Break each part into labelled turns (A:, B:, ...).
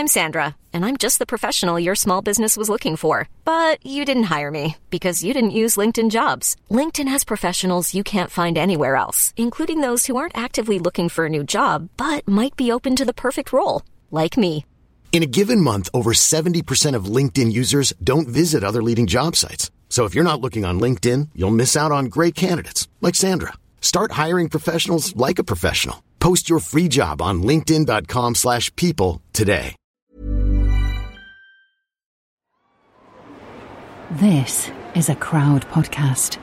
A: I'm Sandra, and I'm just the professional your small business was looking for. But you didn't hire me because you didn't use LinkedIn Jobs. LinkedIn has professionals you can't find anywhere else, including those who aren't actively looking for a new job, but might be open to the perfect role, like me.
B: In a given month, over 70% of LinkedIn users don't visit other leading job sites. So if you're not looking on LinkedIn, you'll miss out on great candidates like Sandra. Start hiring professionals like a professional. Post your free job on linkedin.com/people today.
C: This is a Crowd podcast.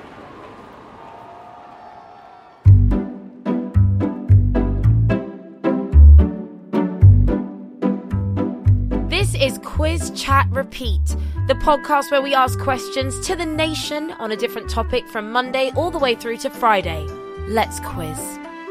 D: This is Quiz Chat Repeat, the podcast where we ask questions to the nation on a different topic from Monday all the way through to Friday. Let's quiz.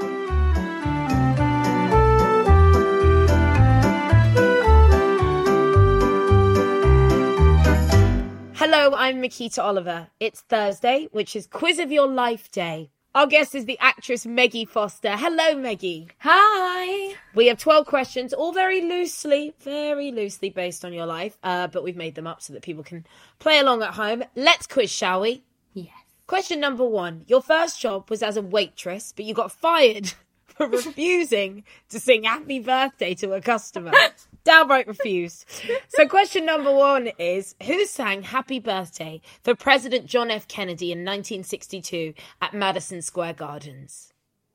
D: Hello, I'm Makita Oliver. It's Thursday, which is Quiz of Your Life Day. Our guest is the actress Meggie Foster. Hello, Meggie.
E: Hi.
D: We have 12 questions, all very loosely based on your life, but we've made them up so that people can play along at home. Let's quiz, shall we?
E: Yes.
D: Question number 1. Your first job was as a waitress, but you got fired for refusing to sing Happy Birthday to a customer. Downright refused. So question number 1 is, who sang Happy Birthday for President John F. Kennedy in 1962 at Madison Square Gardens?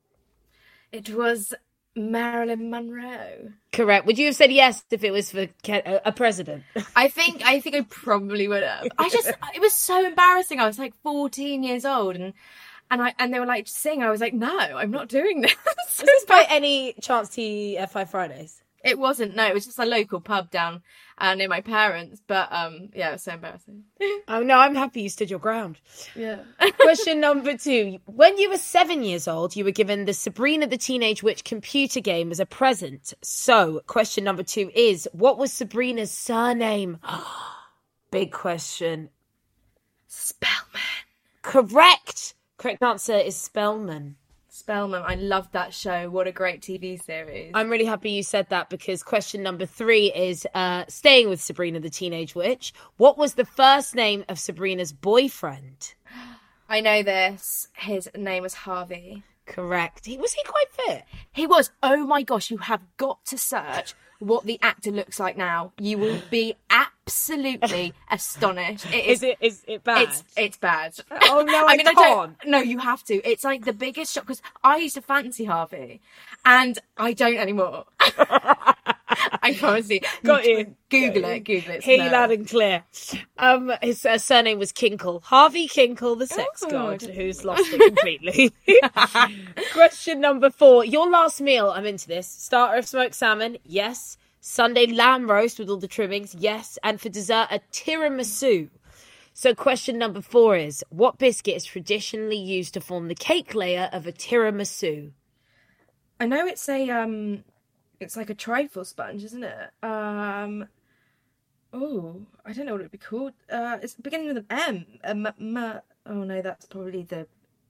E: It was Marilyn Monroe.
D: Correct. Would you have said yes if it was for a president?
E: I think I probably would have. It was so embarrassing. I was like 14 years old and they were like, sing. I was like, no, I'm not doing this.
D: Was this by any chance TF5 Fridays?
E: It wasn't. No, it was just a local pub down near my parents. But yeah, it was so embarrassing.
D: Oh no, I'm happy you stood your ground.
E: Yeah.
D: Question number 2. When you were 7 years old, you were given the Sabrina the Teenage Witch computer game as a present. So, question number 2 is, what was Sabrina's surname? Big question.
E: Spellman.
D: Correct. Correct answer is Spellman.
E: Spellman. I loved that show. What a great TV series.
D: I'm really happy you said that because question number 3 is staying with Sabrina the Teenage Witch. What was the first name of Sabrina's boyfriend?
E: I know this. His name was Harvey.
D: Correct. Was he quite fit?
E: He was. Oh my gosh, you have got to search what the actor looks like now. You will be absolutely astonished.
D: Is it bad?
E: It's bad.
D: Oh no, I can't.
E: No, you have to. It's like the biggest shock because I used to fancy Harvey and I don't anymore. I promise you.
D: Got you.
E: Google it.
D: Hear you loud and clear. His surname was Kinkle. Harvey Kinkle, the sex god, who's lost it completely. Question number 4. Your last meal, I'm into this. Starter of smoked salmon, yes. Sunday lamb roast with all the trimmings, yes. And for dessert, a tiramisu. So question number 4 is, what biscuit is traditionally used to form the cake layer of a tiramisu?
E: I know it's it's like a trifle sponge, isn't it? I don't know what it'd be called. It's beginning with an M. Oh no, that's probably the.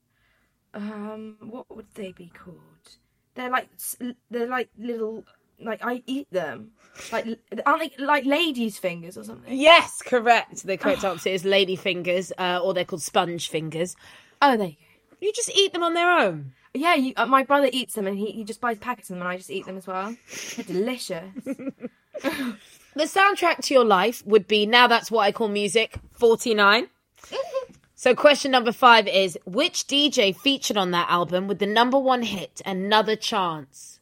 E: What would they be called? They're like little. Like I eat them. Aren't they like ladies' fingers or something?
D: Yes, correct. The correct answer is lady fingers, or they're called sponge fingers.
E: Oh, there you go.
D: You just eat them on their own.
E: Yeah, my brother eats them and he just buys packets of them and I just eat them as well. They're delicious.
D: The soundtrack to your life would be Now That's What I Call Music, 49. So question number 5 is, which DJ featured on that album with the number 1 hit, Another Chance?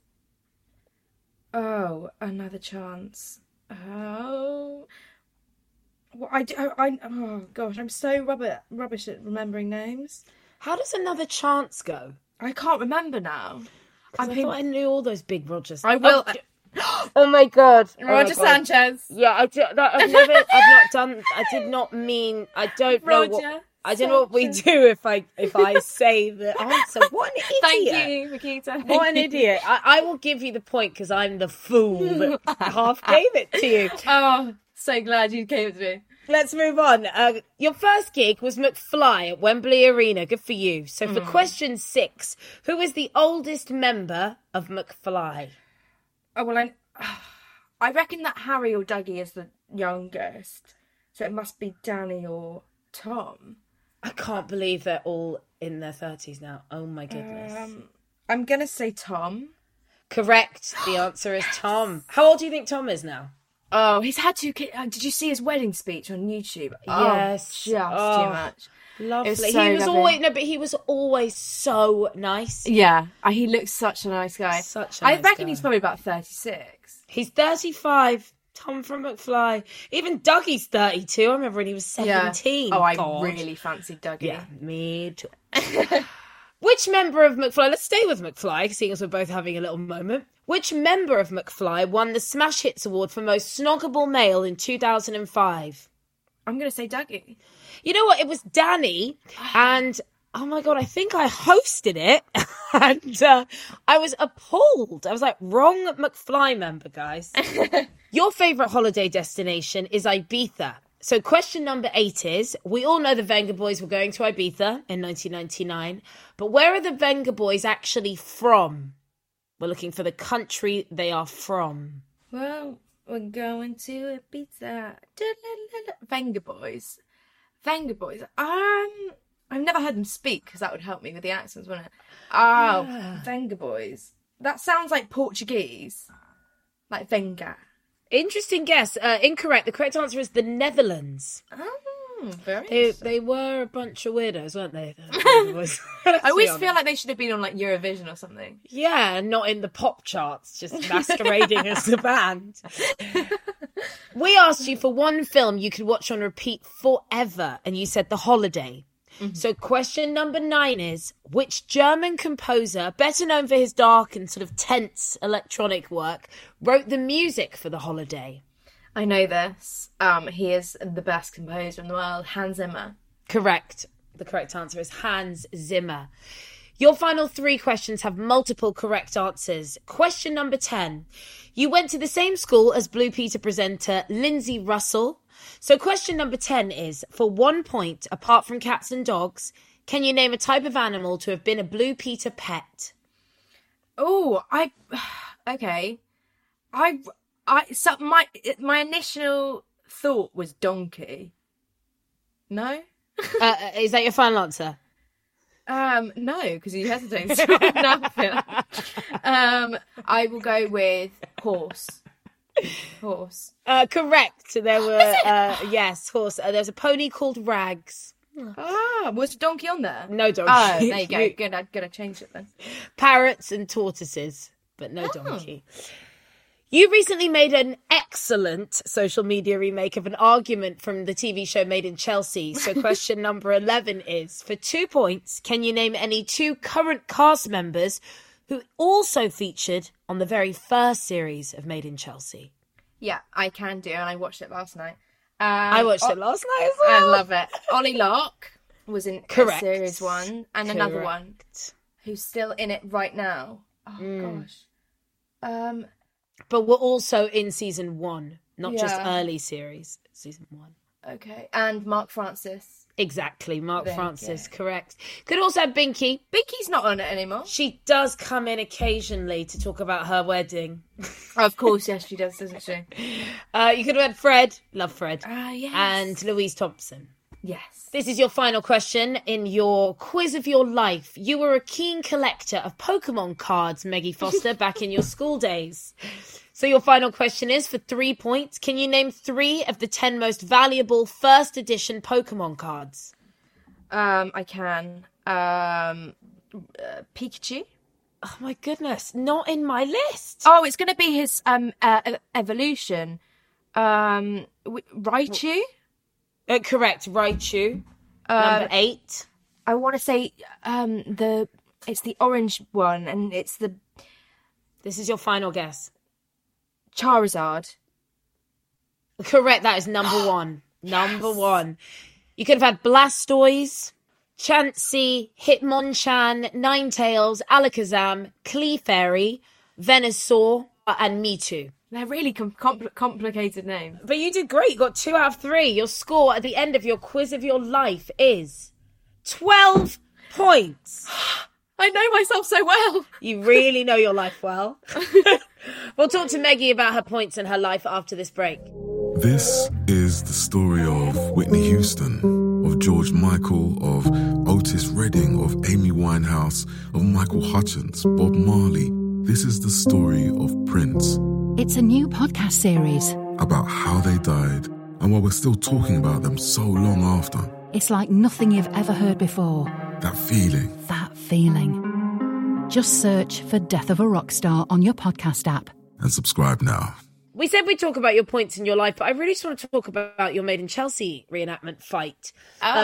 E: Oh, Another Chance. Oh. Well, oh gosh, I'm so rubbish at remembering names.
D: How does Another Chance go?
E: I can't remember now.
D: I thought I knew all those big Rogers.
E: I will.
D: Oh my God.
E: Roger Sanchez.
D: Yeah, I did not mean, I don't know what. I don't know what we do if I say the answer. What an idiot.
E: Thank you, Makita.
D: What an idiot. I will give you the point because I'm the fool that half gave it to you.
E: Oh, so glad you gave it to me.
D: Let's move on. Your first gig was McFly at Wembley Arena. Good for you. So for question 6, who is the oldest member of McFly?
E: Oh, well, I reckon that Harry or Dougie is the youngest, so it must be Danny or Tom.
D: I can't believe they're all in their 30s now. Oh my goodness.
E: I'm going to say Tom.
D: Correct. The answer is Tom. How old do you think Tom is now?
E: Oh, he's had 2 kids. Did you see his wedding speech on YouTube?
D: Yes.
E: Too much.
D: Lovely.
E: So
D: He was
E: lovely.
D: but he was always so nice.
E: Yeah, he looks such a nice guy.
D: Such a
E: I
D: nice
E: reckon
D: guy.
E: he's probably about 36.
D: He's 35. Tom from McFly. Even Dougie's 32. I remember when he was 17.
E: Yeah. Oh, I
D: God.
E: really fancied Dougie.
D: Yeah, me too. Which member of McFly, let's stay with McFly, seeing as we're both having a little moment. Which member of McFly won the Smash Hits Award for Most Snoggable Male in 2005?
E: I'm going to say Dougie.
D: You know what? It was Danny, and oh my God, I think I hosted it, and I was appalled. I was like, wrong McFly member, guys. Your favourite holiday destination is Ibiza. So question number 8 is, we all know the Venga Boys were going to Ibiza in 1999, but where are the Venga Boys actually from? We're looking for the country they are from.
E: Well, we're going to Ibiza. Venga Boys. Venga Boys. I've never heard them speak because that would help me with the accents, wouldn't it? Oh, yeah. Venga Boys. That sounds like Portuguese. Like Venga.
D: Interesting guess. Incorrect. The correct answer is the Netherlands.
E: Oh, very interesting.
D: They were a bunch of weirdos, weren't they?
E: I always feel like they should have been on like Eurovision or something.
D: Yeah, not in the pop charts, just masquerading as the band. We asked you for one film you could watch on repeat forever, and you said The Holiday. Mm-hmm. So question number 9 is, which German composer, better known for his dark and sort of tense electronic work, wrote the music for The Holiday?
E: I know this. He is the best composer in the world, Hans Zimmer.
D: Correct. The correct answer is Hans Zimmer. Your final 3 questions have multiple correct answers. Question number 10. You went to the same school as Blue Peter presenter Lindsay Russell. So question number 10 is, for 1 point, apart from cats and dogs, can you name a type of animal to have been a Blue Peter pet?
E: Oh, okay. So my initial thought was donkey. No?
D: Is that your final answer?
E: No, because you hesitated on that. I will go with horse. Horse.
D: Correct. There were yes, horse. There was a pony called Rags.
E: Was donkey on there?
D: No donkey.
E: Oh, there you go. Good. I'm gonna change it then.
D: Parrots and tortoises, but no donkey. You recently made an excellent social media remake of an argument from the TV show Made in Chelsea. So question number 11 is, for 2 points, can you name any 2 current cast members who also featured on the very first series of Made in Chelsea?
E: Yeah, I can do, and I watched it last night.
D: I watched it last night as well.
E: I love it. Ollie Locke was in series 1, and another one who's still in it right now. Oh, gosh.
D: But we're also in season 1, not just early series, season 1.
E: Okay, and Mark Francis.
D: Exactly, Mark Francis, correct. Could also have Binky.
E: Binky's not on it anymore.
D: She does come in occasionally to talk about her wedding.
E: Of course, yes, she does, doesn't she?
D: You could have had Fred. Love Fred.
E: Yes.
D: And Louise Thompson.
E: Yes.
D: This is your final question in your quiz of your life. You were a keen collector of Pokemon cards, Meggie Foster, back in your school days. So your final question is, for 3 points, can you name 3 of the 10 most valuable first edition Pokemon cards?
E: I can. Pikachu.
D: Oh my goodness, not in my list.
E: Oh, it's going to be his evolution. Raichu?
D: Correct, Raichu. Number 8.
E: I want to say it's the orange one, and it's the...
D: This is your final guess.
E: Charizard.
D: Correct, that is number 1. Number 1. You could have had Blastoise, Chansey, Hitmonchan, Ninetales, Alakazam, Clefairy, Venusaur, and Mewtwo.
E: They're really complicated names.
D: But you did great. You got 2 out of 3. Your score at the end of your quiz of your life is 12 points.
E: I know myself so well.
D: You really know your life well. We'll talk to Meggie about her points and her life after this break.
F: This is the story of Whitney Houston, of George Michael, of Otis Redding, of Amy Winehouse, of Michael Hutchence, Bob Marley. This is the story of Prince.
C: It's a new podcast series.
F: About how they died, and why we're still talking about them so long after.
C: It's like nothing you've ever heard before.
F: That feeling.
C: That feeling. Just search for Death of a Rock Star on your podcast app.
F: And subscribe now.
D: We said we'd talk about your points in your life, but I really just want to talk about your Made in Chelsea reenactment fight.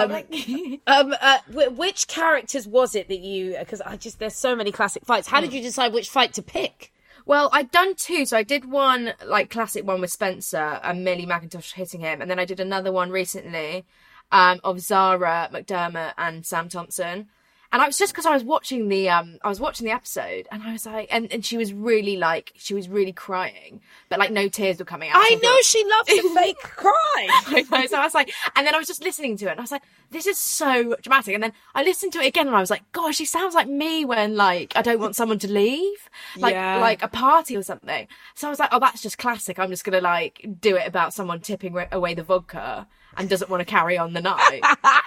D: Which characters was it that you... Because there's so many classic fights. How did you decide which fight to pick?
E: Well, I'd done two. So I did one, like, classic one with Spencer and Millie McIntosh hitting him. And then I did another one recently of Zara McDermott and Sam Thompson. And I was just because I was watching the episode, and I was like, and she was really crying, but like no tears were coming out.
D: I know she loves to fake cry.
E: I know, so I was like, and then I was just listening to it, and I was like, this is so dramatic. And then I listened to it again, and I was like, God, she sounds like me when like I don't want someone to leave, like a party or something. So I was like, oh, that's just classic. I'm just gonna like do it about someone tipping away the vodka and doesn't want to carry on the night.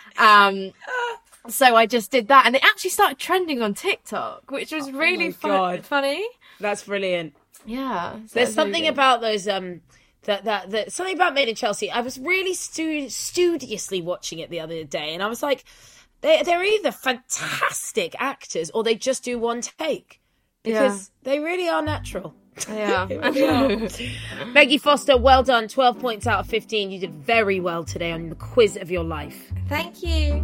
E: So I just did that, and it actually started trending on TikTok, which was really funny.
D: That's brilliant.
E: Yeah. So
D: there's something about those something about Made in Chelsea. I was really studiously watching it the other day, and I was like, they're either fantastic actors or they just do one take because they really are natural.
E: Yeah.
D: Meggie Foster, well done. 12 points out of 15. You did very well today on the quiz of your life.
E: Thank you.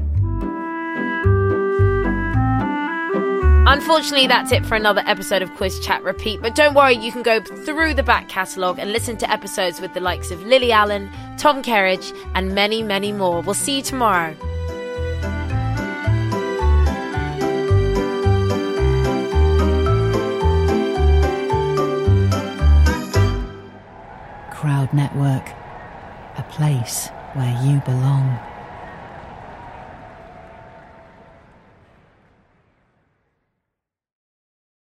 D: Unfortunately, that's it for another episode of Quiz Chat Repeat. But don't worry, you can go through the back catalogue and listen to episodes with the likes of Lily Allen, Tom Kerridge, and many, many more. We'll see you tomorrow.
C: Crowd Network, a place where you belong.